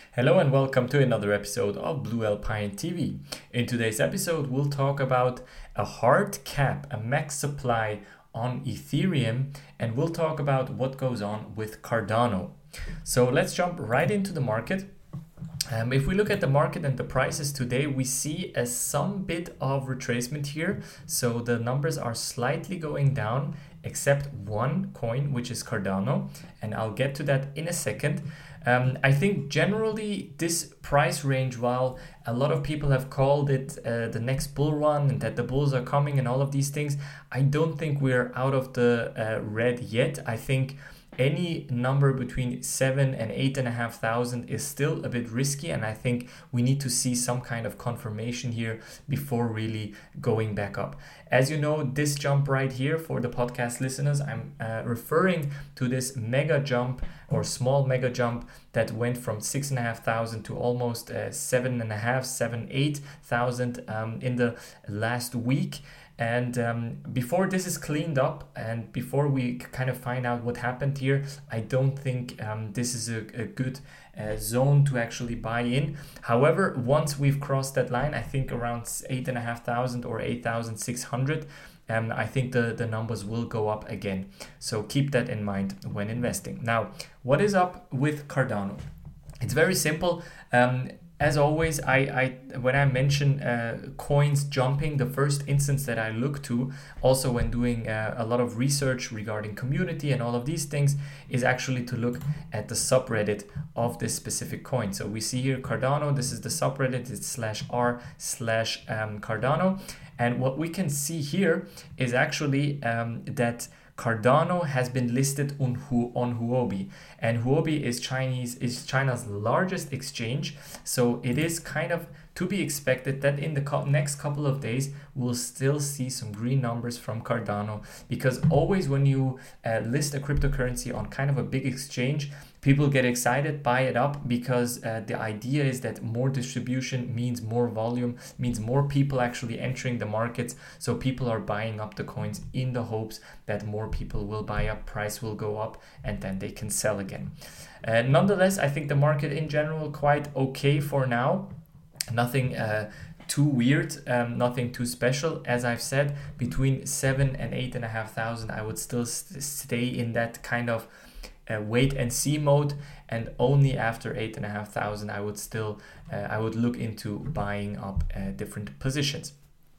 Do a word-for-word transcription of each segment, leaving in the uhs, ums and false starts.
Hello and welcome to another episode of Blue Alpine T V. In today's episode, we'll talk about a hard cap, a max supply on Ethereum, and we'll talk about what goes on with Cardano. So let's jump right into the market. Um, if we look at the market and the prices today, we see a some bit of retracement here. So the numbers are slightly going down, except one coin, which is Cardano, and I'll get to that in a second. Um, I think generally this price range, while a lot of people have called it uh, the next bull run and that the bulls are coming and all of these things, I don't think we're out of the uh, red yet. I think any number between seven and eight and a half thousand is still a bit risky, and I think we need to see some kind of confirmation here before really going back up. As you know, this jump right here, for the podcast listeners, I'm uh, referring to this mega jump or small mega jump that went from six and a half thousand to almost uh, seven and a half, seven, eight thousand um, in the last week. And um, before this is cleaned up and before we kind of find out what happened here, I don't think um, this is a, a good uh, zone to actually buy in. However, once we've crossed that line, I think around eight and a half thousand or eight thousand six hundred, um, I think the, the numbers will go up again. So keep that in mind when investing. Now, what is up with Cardano? It's very simple. Um, As always, I, I when I mention uh, coins jumping, the first instance that I look to, also when doing uh, a lot of research regarding community and all of these things, is actually to look at the subreddit of this specific coin. So we see here Cardano, this is the subreddit, it's slash r slash um, Cardano. And what we can see here is actually um, that Cardano has been listed on, Hu- on Huobi, and Huobi is Chinese is China's largest exchange. So it is kind of to be expected that in the co- next couple of days we'll still see some green numbers from Cardano, because always when you uh, list a cryptocurrency on kind of a big exchange, people get excited, buy it up, because uh, the idea is that more distribution means more volume, means more people actually entering the markets. So people are buying up the coins in the hopes that more people will buy up, price will go up, and then they can sell again. Uh, nonetheless, I think the market in general quite okay for now. Nothing uh, too weird, um, nothing too special. As I've said, between seven and eight and a half thousand, I would still st- stay in that kind of uh, wait and see mode, and only after eight and a half thousand, I would still uh, I would look into buying up uh, different positions.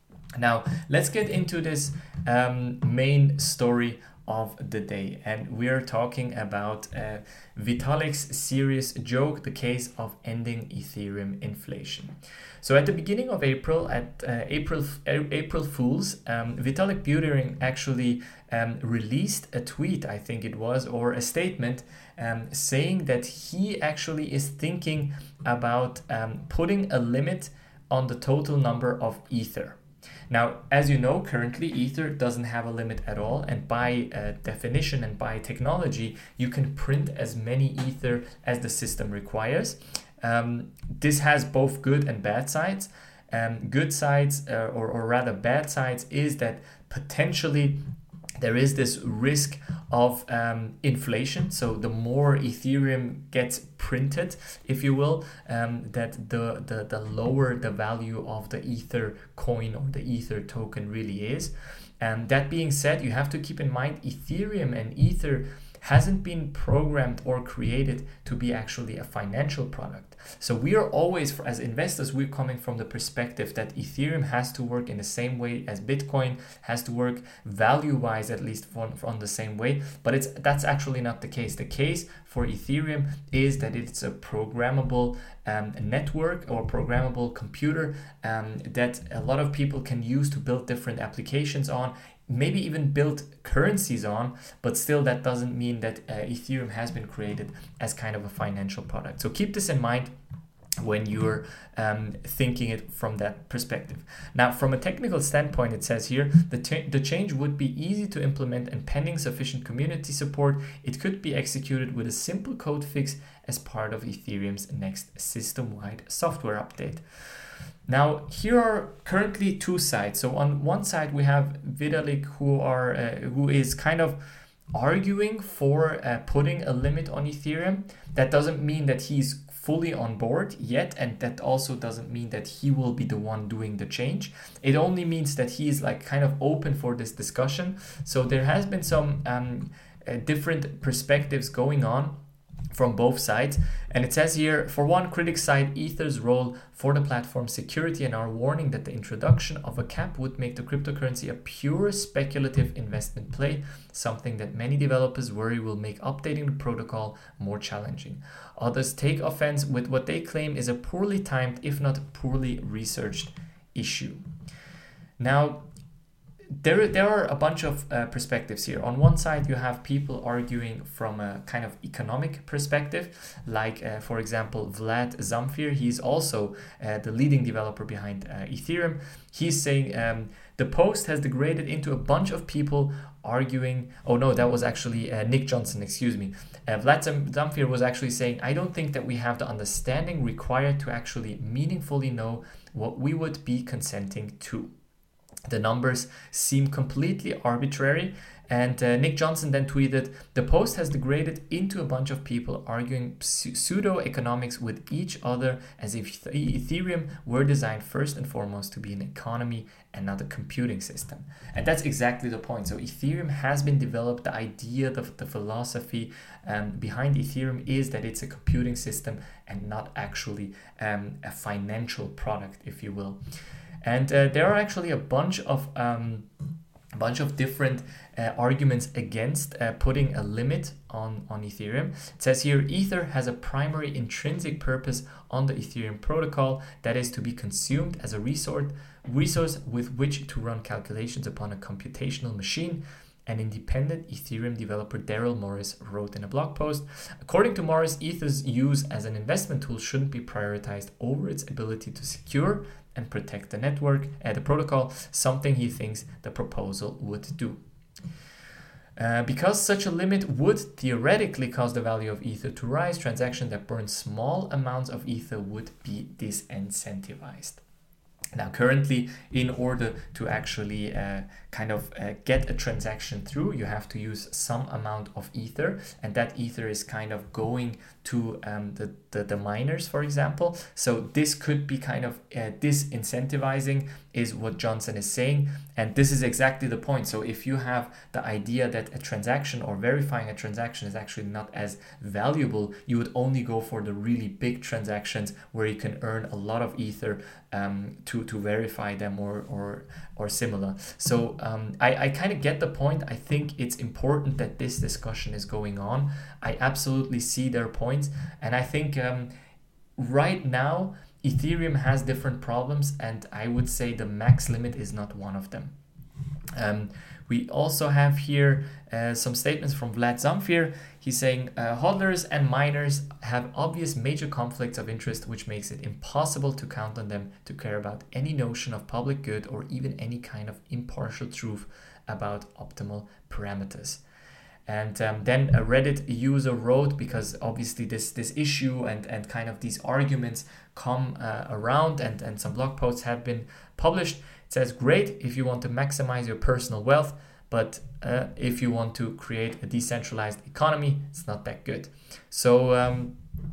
Now let's get into this um, main story of the day, and we're talking about uh, Vitalik's serious joke, the case of ending Ethereum inflation. So at the beginning of April, at uh, April April Fools, um, Vitalik Buterin actually um, released a tweet, I think it was, or a statement um, saying that he actually is thinking about um, putting a limit on the total number of Ether. Now, as you know, currently Ether doesn't have a limit at all, and by uh, definition and by technology, you can print as many Ether as the system requires. Um, this has both good and bad sides. Um, good sides, uh, or, or rather bad sides, is that potentially there is this risk of um, inflation. So the more Ethereum gets printed, if you will, um, that the, the, the lower the value of the Ether coin or the Ether token really is. And that being said, you have to keep in mind Ethereum and Ether hasn't been programmed or created to be actually a financial product. So we are always, as investors, we're coming from the perspective that Ethereum has to work in the same way as Bitcoin, has to work value-wise at least on, on the same way. But it's that's actually not the case. The case for Ethereum is that it's a programmable um, network or programmable computer um, that a lot of people can use to build different applications on, maybe even build currencies on, but still that doesn't mean that uh, Ethereum has been created as kind of a financial product. So keep this in mind when you're um, thinking it from that perspective. Now, from a technical standpoint, it says here, the, t- the change would be easy to implement, and pending sufficient community support, it could be executed with a simple code fix as part of Ethereum's next system-wide software update. Now, here are currently two sides. So on one side, we have Vitalik, who are uh, who is kind of arguing for uh, putting a limit on Ethereum. That doesn't mean that he's fully on board yet, and that also doesn't mean that he will be the one doing the change. It only means that he is like kind of open for this discussion. So there has been some um, uh, different perspectives going on from both sides. And it says here, for one, critics cite Ether's role for the platform's security and are warning that the introduction of a cap would make the cryptocurrency a pure speculative investment play, something that many developers worry will make updating the protocol more challenging. Others take offense with what they claim is a poorly timed, if not poorly researched issue. Now, There, there are a bunch of uh, perspectives here. On one side, you have people arguing from a kind of economic perspective, like, uh, for example, Vlad Zamfir. He's also uh, the leading developer behind uh, Ethereum. He's saying um, the post has degraded into a bunch of people arguing. Oh, no, that was actually uh, Nick Johnson, excuse me. Uh, Vlad Zamfir was actually saying, I don't think that we have the understanding required to actually meaningfully know what we would be consenting to. The numbers seem completely arbitrary, and uh, Nick Johnson then tweeted, the post has degraded into a bunch of people arguing pseudo-economics with each other as if Ethereum were designed first and foremost to be an economy and not a computing system. And that's exactly the point. So Ethereum has been developed. The idea, the, the philosophy um, behind Ethereum is that it's a computing system and not actually um, a financial product, if you will. And uh, there are actually a bunch of um, a bunch of different uh, arguments against uh, putting a limit on, on Ethereum. It says here, Ether has a primary intrinsic purpose on the Ethereum protocol, that is to be consumed as a resource, resource with which to run calculations upon a computational machine. An independent Ethereum developer, Daryl Morris, wrote in a blog post, according to Morris, Ether's use as an investment tool shouldn't be prioritized over its ability to secure and protect the network, uh, the protocol, something he thinks the proposal would do. Uh, because such a limit would theoretically cause the value of Ether to rise, transactions that burn small amounts of Ether would be disincentivized. Now, currently, in order to actually uh, kind of uh, get a transaction through, you have to use some amount of Ether, and that Ether is kind of going to um, the, the, the miners, for example. So this could be kind of uh, disincentivizing, is what Johnson is saying. And this is exactly the point. So if you have the idea that a transaction or verifying a transaction is actually not as valuable, you would only go for the really big transactions where you can earn a lot of Ether um, to, to verify them or, or, or similar. So um, I, I kind of get the point. I think it's important that this discussion is going on. I absolutely see their points. And I think um, right now, Ethereum has different problems, and I would say the max limit is not one of them. Um, we also have here uh, some statements from Vlad Zamfir. He's saying uh, hodlers and miners have obvious major conflicts of interest, which makes it impossible to count on them to care about any notion of public good or even any kind of impartial truth about optimal parameters. And um, then a Reddit user wrote, because obviously this this issue and, and kind of these arguments come uh, around, and, and some blog posts have been published. It says, great if you want to maximize your personal wealth, but uh, if you want to create a decentralized economy, it's not that good. So um,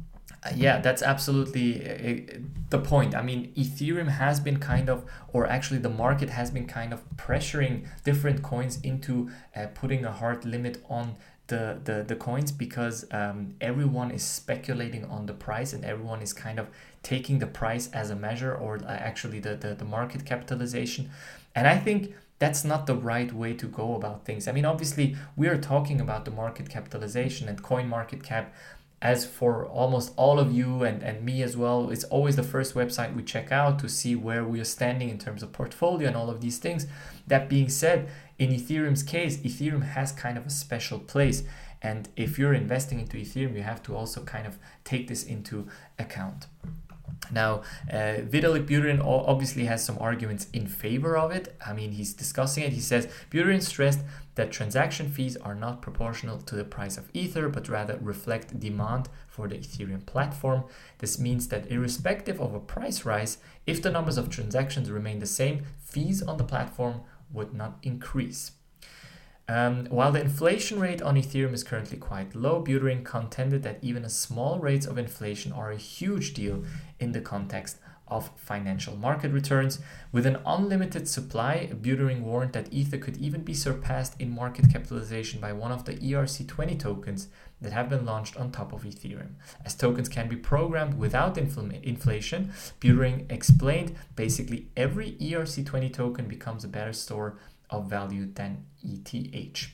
yeah, that's absolutely uh, the point. I mean, Ethereum has been kind of, or actually the market has been kind of pressuring different coins into uh, putting a hard limit on the, the, the coins, because um, everyone is speculating on the price, and everyone is kind of taking the price as a measure, or uh, actually the, the, the market capitalization. And I think that's not the right way to go about things. I mean, obviously, we are talking about the market capitalization and coin market cap. As for almost all of you and, and me as well, it's always the first website we check out to see where we are standing in terms of portfolio and all of these things. That being said, in Ethereum's case, Ethereum has kind of a special place. And if you're investing into Ethereum, you have to also kind of take this into account. Now, uh, Vitalik Buterin obviously has some arguments in favor of it. I mean, he's discussing it. He says, Buterin stressed that transaction fees are not proportional to the price of Ether, but rather reflect demand for the Ethereum platform. This means that irrespective of a price rise, if the numbers of transactions remain the same, fees on the platform would not increase. Um, while the inflation rate on Ethereum is currently quite low, Buterin contended that even a small rates of inflation are a huge deal in the context of financial market returns. With an unlimited supply, Buterin warned that Ether could even be surpassed in market capitalization by one of the E R C twenty tokens that have been launched on top of Ethereum. As tokens can be programmed without infl- inflation, Buterin explained basically every E R C twenty token becomes a better store of value than E T H.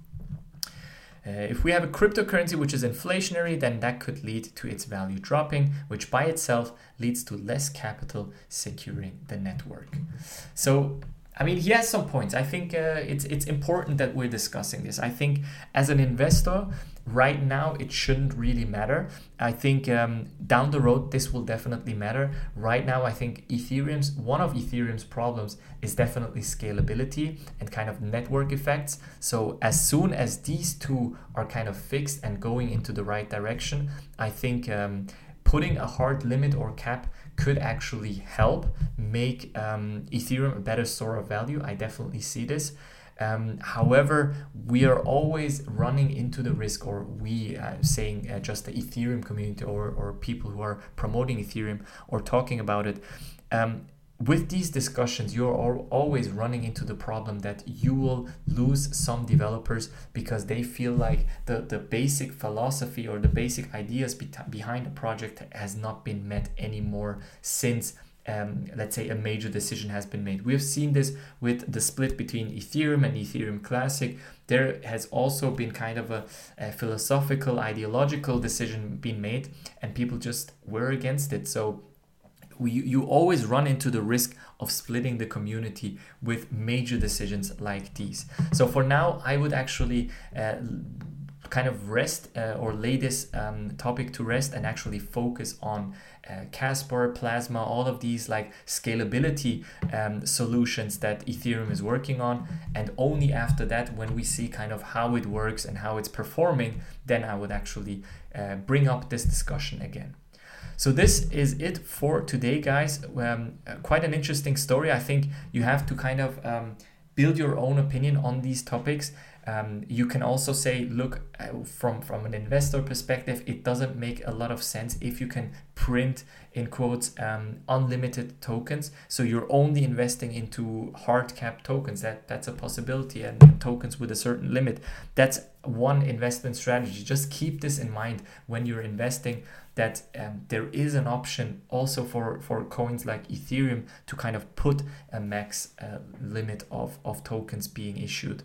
Uh, if we have a cryptocurrency which is inflationary, then that could lead to its value dropping, which by itself leads to less capital securing the network. So, I mean, he has some points. I think uh, it's it's important that we're discussing this. I think as an investor, right now it shouldn't really matter. I think um, down the road this will definitely matter. Right now, I think Ethereum's one of Ethereum's problems is definitely scalability and kind of network effects. So as soon as these two are kind of fixed and going into the right direction, I think um, putting a hard limit or cap could actually help make um, Ethereum a better store of value. I definitely see this. Um, however, we are always running into the risk, or we uh, saying uh, just the Ethereum community or, or people who are promoting Ethereum or talking about it. Um, with these discussions, you're always running into the problem that you will lose some developers because they feel like the, the basic philosophy or the basic ideas be- behind the project has not been met anymore since Um, let's say a major decision has been made. We've seen this with the split between Ethereum and Ethereum Classic. There has also been kind of a, a philosophical, ideological decision being made, and people just were against it. So we, you always run into the risk of splitting the community with major decisions like these. So for now, I would actually uh, kind of rest uh, or lay this um, topic to rest and actually focus on uh, Casper, Plasma, all of these like scalability um, solutions that Ethereum is working on. And only after that, when we see kind of how it works and how it's performing, then I would actually uh, bring up this discussion again. So this is it for today, guys. Um, uh, quite an interesting story. I think you have to kind of um, build your own opinion on these topics. Um, you can also say, look, uh, from, from an investor perspective, it doesn't make a lot of sense if you can print, in quotes, um, unlimited tokens. So you're only investing into hard cap tokens. That That's a possibility, and tokens with a certain limit. That's one investment strategy. Just keep this in mind when you're investing, that um, there is an option also for, for coins like Ethereum to kind of put a max uh, limit of, of tokens being issued.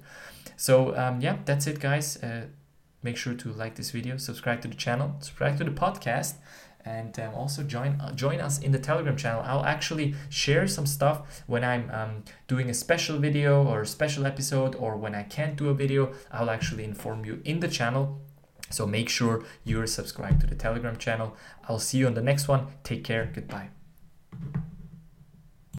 So um, yeah, that's it, guys. Uh, make sure to like this video, subscribe to the channel, subscribe to the podcast, and um, also join uh, join us in the Telegram channel. I'll actually share some stuff when I'm um, doing a special video or a special episode, or when I can't do a video, I'll actually inform you in the channel. So make sure you're subscribed to the Telegram channel. I'll see you on the next one. Take care. Goodbye.